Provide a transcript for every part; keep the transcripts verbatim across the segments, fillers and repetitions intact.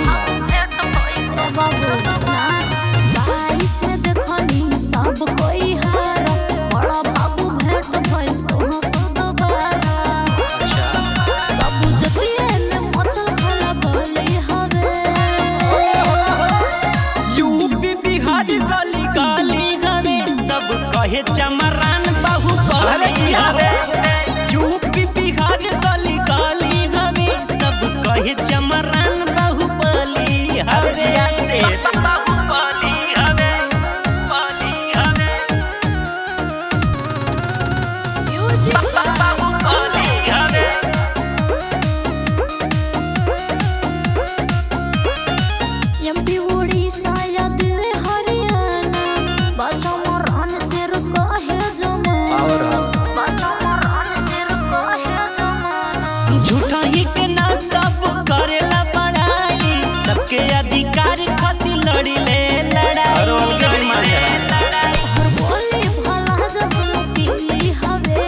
बाबू सुना बाईस में देखनी सब कोई हारा बड़ा बाबू भेट भइल तो सब बारा अच्छा सब जतिए में मचल खला बोली हवे यूपी बिहार गली गली हवे सब कहे चमरान बाहुबली हवे यूपी बिहार गली गली हवे सब कहे चमरान बाहुबली हवे बाहुबली हवे बाहुबली हवे बाहुबली हवे एमपी उड़ीसा या दिल्ली हरियाणा बाजा मरान सिर कहे जमाना बाजा मरान सिर कहे जमाना झूठा ही के ना सब करेला बड़ाई सबके अधिकार खातिर लड़ी ले लड़ाई हर बोली भला जसन पीली हवे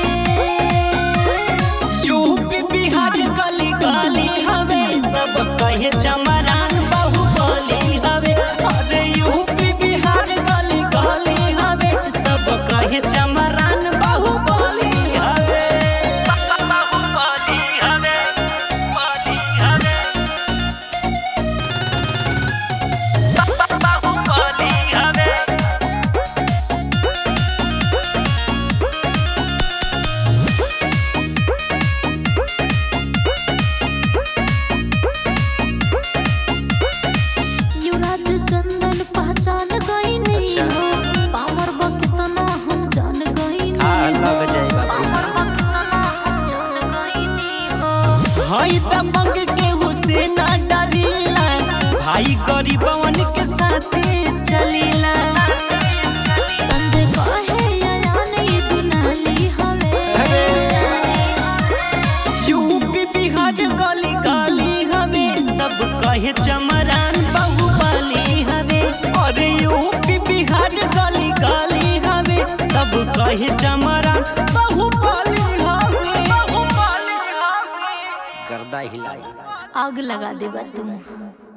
यूपी बिहार गली गली हवे सब कहे चमरान बाहुबली हवे अरे यूपी बिहार गली गली हवे सब कहे चमरान बाहुबली हवे बाहुबली हवे बाहुबली हवे बाहुबली हवे युवराज चंदन पहचान गई नहीं हो पावर बा कितना हम जान गई नहीं लग जाएगा पावर बा कितना हम जान गई नहीं हो भाई दबंग के हुसैन डरीला भाई गरीबवन के साथ चलीला संजय कहे यान ये दुनाली हवे यूपी बिहार गली गली हवे सब कहे चमरान बाहुबली हवे और यूपी बिहार गली गली हवे सब कहे चमरान बाहुबली हवे बाहुबली हवे गर्दा हिला आग लगा देबा तुम।